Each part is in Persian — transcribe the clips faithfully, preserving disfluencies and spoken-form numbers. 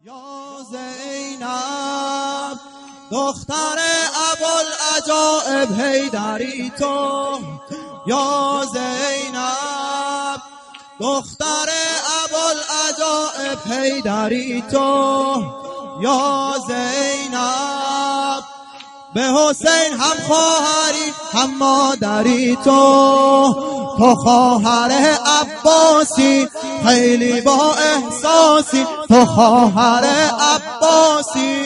یا زینب دختر ابوالعجائب حیدری تو، یا زینب دختر ابوالعجائب حیدری تو، یا زینب به حسین هم خواهری هم مادری تو، تو خواهر عباسی خیلی با احساسی، تو خواهر عباسی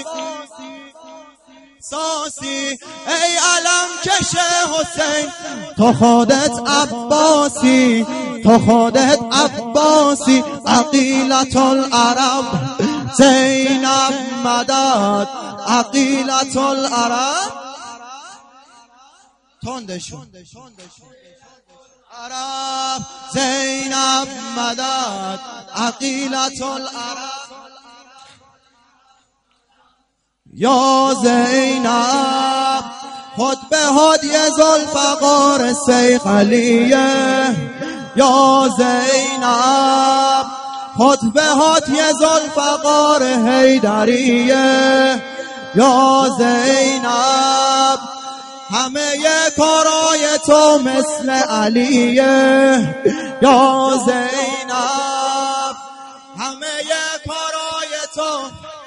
ساسی ای علم کش حسین، تو خودت عباسی، تو خودت عباسی، عقیلة العرب زینب مدد، عقیلة العرب تندشون عرب زینب مدد، عقیلة العرب یا زینب خود به هادی ذوالفقار صیقلیه، یا زینب خود به هادی ذوالفقار حیدریه، یا زینب همه کارای تو مثل علیه، یا زینب همه کارای تو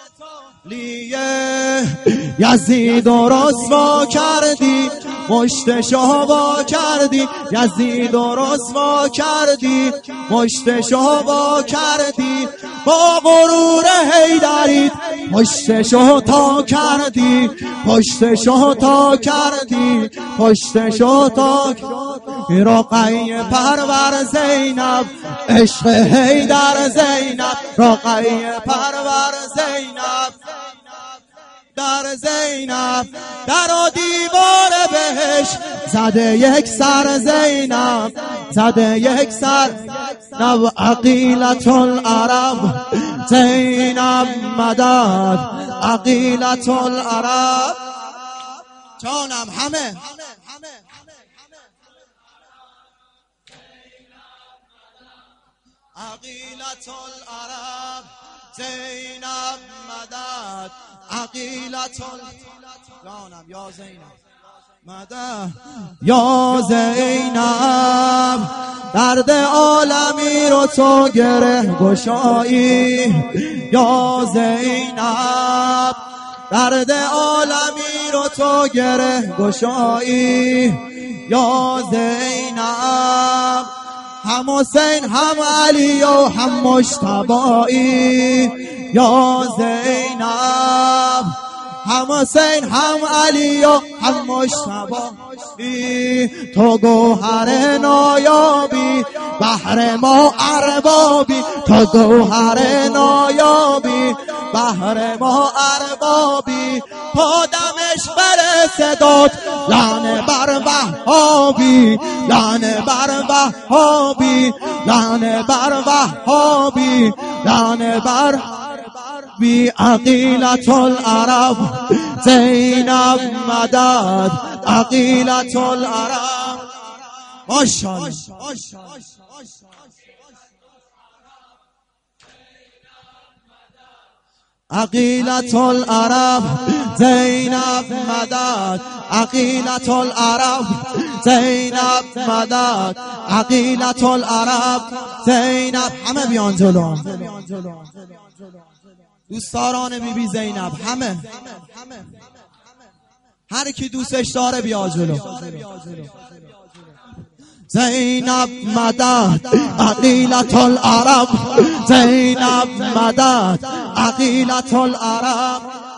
لیه، یزید و رسوا کردی مشتشو با کردی، یزید و رسوا کردی مشتشو با کردی، با غرور حیدریت پشتشو تا کردی، پشتشو تا کردی، پشتشو تا کردی، رقیه پرور زینب عشق حیدر زینب، رقیه پرور زینب در زینب، در و دیوار بهش زده یک سر زینب، زده یک سر نو، عقیلة العرب زینب مدد، عقیلة العرب جانم همه عقیلة العرب زینب مدد، عقیلة جانم یا زینب مدد، یا زینب درد عالمی رو تو گره گشایی، یا زینب درد عالمی رو تو گره گشایی، یا زینب هم حسین هم علی و هم مجتبی، یا زینب هم حسین هم علی و هم مجتبی، تو گوهر نایابی بهر ما اربابی، تو گوهر نایابی بهر ما اربابی، تا دمش برسداد لعنه بر وهابی، لعنه بر وهابی، لعنه بر وهابی، لعنه بر بی، عقیلة العرب زینب مدد، عقیلة العرب ماشاءالله عقیلة العرب زینب مدد، عقیلة العرب زینب مدد، عقیلة العرب زینب همه بیان جلو، دوستداران بی بی زینب همه، هر کی دوستش داره بیا جلو، زینب مدد، عقیلة العرب زینب مدد، عقیلة العرب